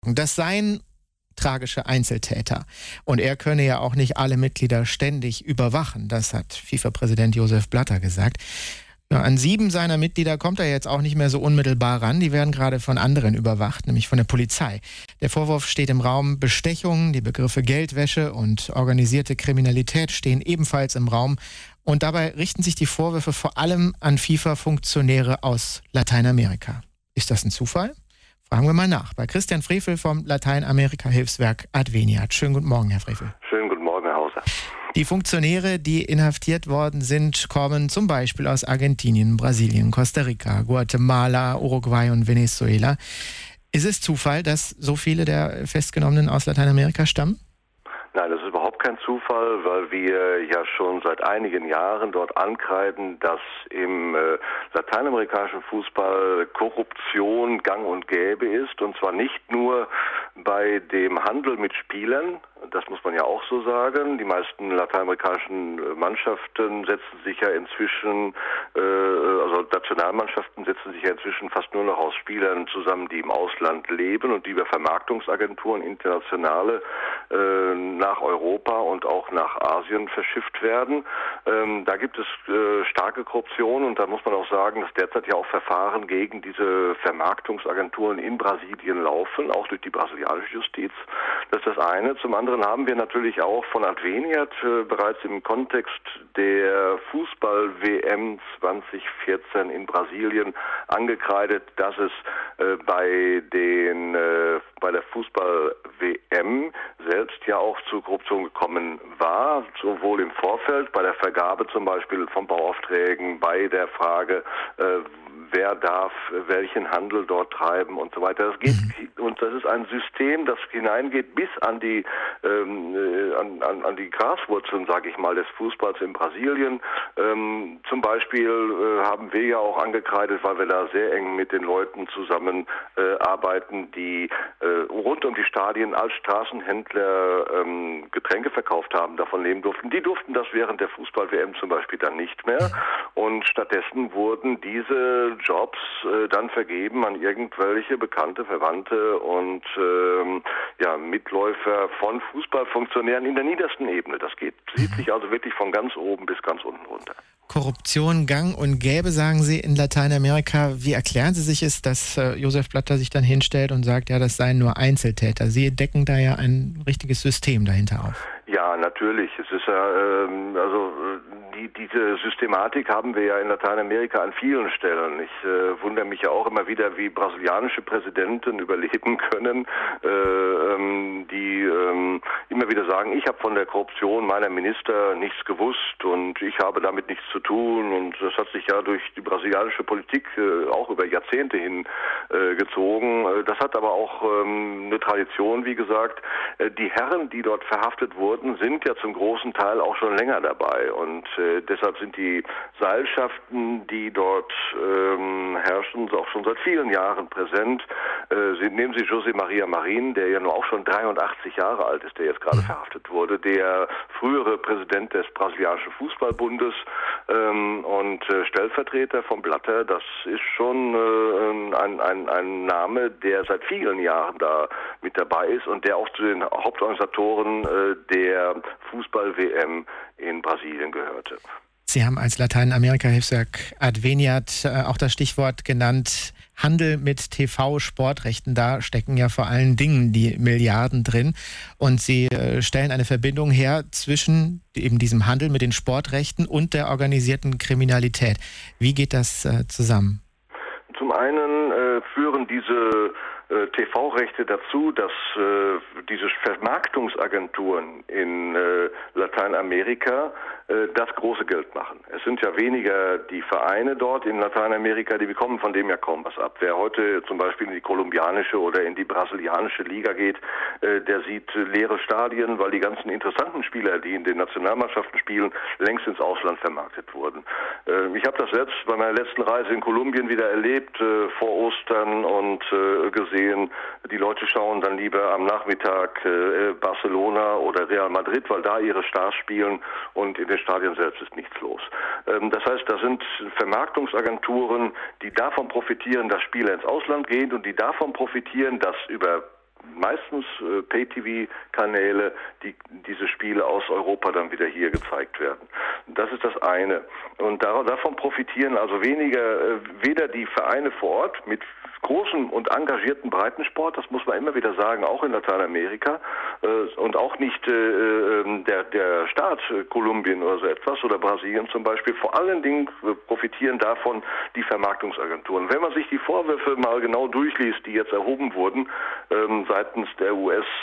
Das seien tragische Einzeltäter. Und er könne ja auch nicht alle Mitglieder ständig überwachen. Das hat FIFA-Präsident Josef Blatter gesagt. Ja, an 7 seiner Mitglieder kommt er jetzt auch nicht mehr so unmittelbar ran. Die werden gerade von anderen überwacht, nämlich von der Polizei. Der Vorwurf steht im Raum Bestechung, die Begriffe Geldwäsche und organisierte Kriminalität stehen ebenfalls im Raum. Und dabei richten sich die Vorwürfe vor allem an FIFA-Funktionäre aus Lateinamerika. Ist das ein Zufall? Fragen wir mal nach bei Christian Frevel vom Lateinamerika-Hilfswerk Adveniat. Schönen guten Morgen, Herr Frevel. Schönen guten Morgen, Herr Hauser. Die Funktionäre, die inhaftiert worden sind, kommen zum Beispiel aus Argentinien, Brasilien, Costa Rica, Guatemala, Uruguay und Venezuela. Ist es Zufall, dass so viele der Festgenommenen aus Lateinamerika stammen? Nein, das ist überhaupt kein Zufall, weil wir ja schon seit einigen Jahren dort ankreiden, dass im lateinamerikanischen Fußball Korruption gang und gäbe ist. Und zwar nicht nur bei dem Handel mit Spielern, das muss man ja auch so sagen. Die meisten lateinamerikanischen Mannschaften setzen sich ja inzwischen, also Nationalmannschaften setzen sich ja inzwischen fast nur noch aus Spielern zusammen, die im Ausland leben und die über Vermarktungsagenturen internationale nach Europa und auch nach Asien verschifft werden. Da gibt es starke Korruption und da muss man auch sagen, dass derzeit ja auch Verfahren gegen diese Vermarktungsagenturen in Brasilien laufen, auch durch die brasilianische Justiz. Das ist das eine. Zum anderen haben wir natürlich auch von Adveniat bereits im Kontext der Fußball-WM 2014 in Brasilien angekreidet, dass es bei der Fußball-WM selbst ja auch zu Korruption gekommen war, sowohl im Vorfeld, bei der Vergabe zum Beispiel von Bauaufträgen, bei der Frage, wer darf welchen Handel dort treiben und so weiter. Das geht, und das ist ein System, das hineingeht bis an die Graswurzeln, sage ich mal, des Fußballs in Brasilien. Zum Beispiel haben wir ja auch angekreidet, weil wir da sehr eng mit den Leuten zusammen arbeiten, die rund um die Stadien als Straßenhändler Getränke verkauft haben, davon leben durften. Die durften das während der Fußball-WM zum Beispiel dann nicht mehr. Und stattdessen wurden diese Jobs dann vergeben an irgendwelche bekannte Verwandte und Mitläufer von Fußballfunktionären in der niedersten Ebene. Das zieht sich also wirklich von ganz oben bis ganz unten runter. Korruption gang und gäbe, sagen Sie, in Lateinamerika. Wie erklären Sie sich es, dass Josef Blatter sich dann hinstellt und sagt, ja, das seien nur Einzeltäter? Sie decken da ja ein richtiges System dahinter auf. Ja, natürlich. Es ist ja, diese Systematik haben wir ja in Lateinamerika an vielen Stellen. Ich wundere mich ja auch immer wieder, wie brasilianische Präsidenten überleben können, die immer wieder sagen, ich habe von der Korruption meiner Minister nichts gewusst und ich habe damit nichts zu tun. Und das hat sich ja durch die brasilianische Politik auch über Jahrzehnte hin gezogen. Das hat aber auch eine Tradition, wie gesagt. Die Herren, die dort verhaftet wurden, sind ja zum großen Teil auch schon länger dabei und deshalb sind die Seilschaften, die dort herrschen, auch schon seit vielen Jahren präsent. Nehmen Sie José Maria Marin, der ja nur auch schon 83 Jahre alt ist, der jetzt gerade verhaftet wurde, der frühere Präsident des brasilianischen Fußballbundes und Stellvertreter von Blatter. Das ist schon ein Name, der seit vielen Jahren da mit dabei ist und der auch zu den Hauptorganisatoren der Fußball-WM in Brasilien gehörte. Sie haben als Lateinamerika-Hilfswerk Adveniat auch das Stichwort genannt, Handel mit TV-Sportrechten. Da stecken ja vor allen Dingen die Milliarden drin. Und Sie stellen eine Verbindung her zwischen eben diesem Handel mit den Sportrechten und der organisierten Kriminalität. Wie geht das zusammen? Zum einen führen diese TV-Rechte dazu, dass diese Vermarktungsagenturen in Lateinamerika das große Geld machen. Es sind ja weniger die Vereine dort in Lateinamerika, die bekommen von dem ja kaum was ab. Wer heute zum Beispiel in die kolumbianische oder in die brasilianische Liga geht, der sieht leere Stadien, weil die ganzen interessanten Spieler, die in den Nationalmannschaften spielen, längst ins Ausland vermarktet wurden. Ich habe das selbst bei meiner letzten Reise in Kolumbien wieder erlebt, vor Ostern und gesehen, die Leute schauen dann lieber am Nachmittag Barcelona oder Real Madrid, weil da ihre Stars spielen und in den Stadien selbst ist nichts los. Das heißt, da sind Vermarktungsagenturen, die davon profitieren, dass Spieler ins Ausland gehen und die davon profitieren, dass über meistens Pay-TV-Kanäle, die diese Spiele aus Europa dann wieder hier gezeigt werden. Das ist das eine. Und davon profitieren also weder die Vereine vor Ort mit großem und engagierten Breitensport, das muss man immer wieder sagen, auch in Lateinamerika, und auch nicht der Staat Kolumbien oder so etwas oder Brasilien zum Beispiel. Vor allen Dingen profitieren davon die Vermarktungsagenturen. Wenn man sich die Vorwürfe mal genau durchliest, die jetzt erhoben wurden seitens der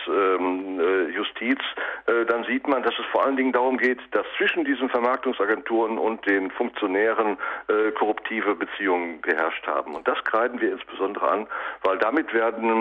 US-Justiz, dann sieht man, dass es vor allen Dingen darum geht, dass zwischen diesen Vermarktungsagenturen und den Funktionären korruptive Beziehungen geherrscht haben. Und das kreiden wir insbesondere an, weil damit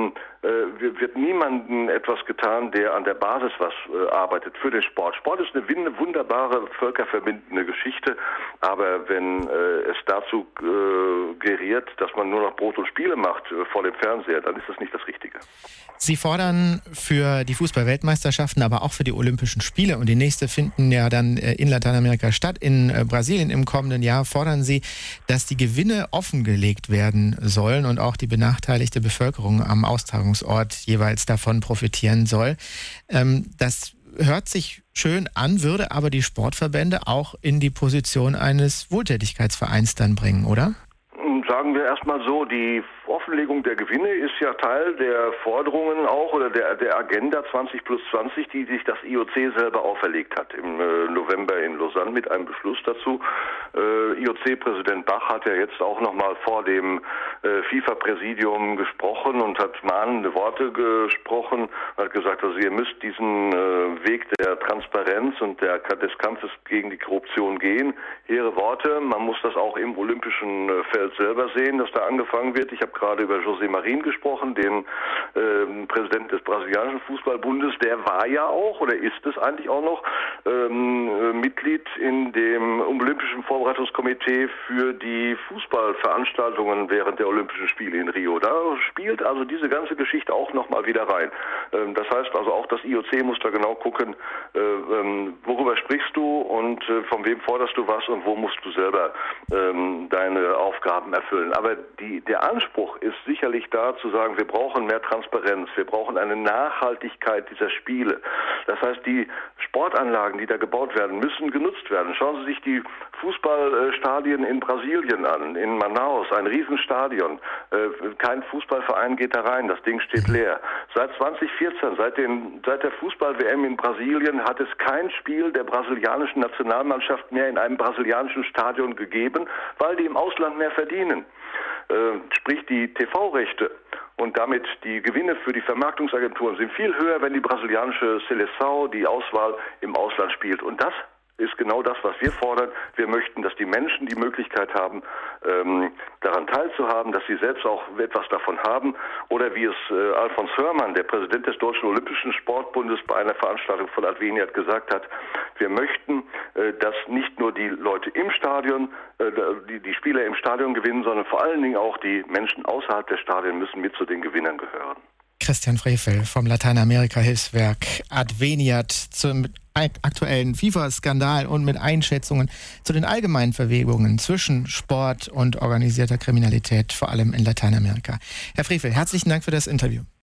wird niemandem etwas getan, der an der Basis was arbeitet für den Sport. Sport ist eine wunderbare, völkerverbindende Geschichte, aber wenn es dazu geriert, dass man nur noch Brot und Spiele macht vor dem Fernseher, dann ist das nicht das Richtige. Sie fordern für die Fußball-Weltmeisterschaften, aber auch für die Olympischen Spiele, und die nächste finden ja dann in Lateinamerika statt, in Brasilien im kommenden Jahr, fordern Sie, dass die Gewinne offengelegt werden sollen und auch die benachteiligte Bevölkerung am Austragungsort jeweils davon profitieren soll. Das hört sich schön an, würde aber die Sportverbände auch in die Position eines Wohltätigkeitsvereins dann bringen, oder? Sagen wir erstmal so, die Offenlegung der Gewinne ist ja Teil der Forderungen auch oder der Agenda 20+20, die sich das IOC selber auferlegt hat im November in Lausanne mit einem Beschluss dazu. IOC-Präsident Bach hat ja jetzt auch nochmal vor dem FIFA-Präsidium gesprochen und hat mahnende Worte gesprochen, hat gesagt, also ihr müsst diesen Weg der Transparenz und des Kampfes gegen die Korruption gehen. Hehre Worte, man muss das auch im olympischen Feld selber sehen, dass da angefangen wird. Ich habe gerade über José Marin gesprochen, den Präsidenten des brasilianischen Fußballbundes. Der war ja auch, oder ist es eigentlich auch noch, Mitglied in dem Olympischen Vorbereitungskomitee für die Fußballveranstaltungen während der Olympischen Spiele in Rio. Da spielt also diese ganze Geschichte auch nochmal wieder rein. Das heißt also auch das IOC muss da genau gucken, worüber sprichst du und von wem forderst du was und wo musst du selber deine Aufgaben erfüllen. Aber der Anspruch ist sicherlich da zu sagen, wir brauchen mehr Transparenz, wir brauchen eine Nachhaltigkeit dieser Spiele. Das heißt, die Sportanlagen, die da gebaut werden, müssen genutzt werden. Schauen Sie sich die Fußballstadien in Brasilien an, in Manaus, ein Riesenstadion. Kein Fußballverein geht da rein, das Ding steht leer. Seit 2014, seit der Fußball-WM in Brasilien, hat es kein Spiel der brasilianischen Nationalmannschaft mehr in einem brasilianischen Stadion gegeben, weil die im Ausland mehr verdienen. Sprich, die TV-Rechte und damit die Gewinne für die Vermarktungsagenturen sind viel höher, wenn die brasilianische Seleção, die Auswahl, im Ausland spielt. Und das ist genau das, was wir fordern. Wir möchten, dass die Menschen die Möglichkeit haben, daran teilzuhaben, dass sie selbst auch etwas davon haben. Oder wie es Alfons Hörmann, der Präsident des Deutschen Olympischen Sportbundes, bei einer Veranstaltung von Adveniat gesagt hat, wir möchten, dass nicht nur die Leute im Stadion, die Spieler im Stadion gewinnen, sondern vor allen Dingen auch die Menschen außerhalb der Stadien müssen mit zu den Gewinnern gehören. Christian Frevel vom Lateinamerika-Hilfswerk Adveniat zum aktuellen FIFA-Skandal und mit Einschätzungen zu den allgemeinen Verwebungen zwischen Sport und organisierter Kriminalität, vor allem in Lateinamerika. Herr Frevel, herzlichen Dank für das Interview.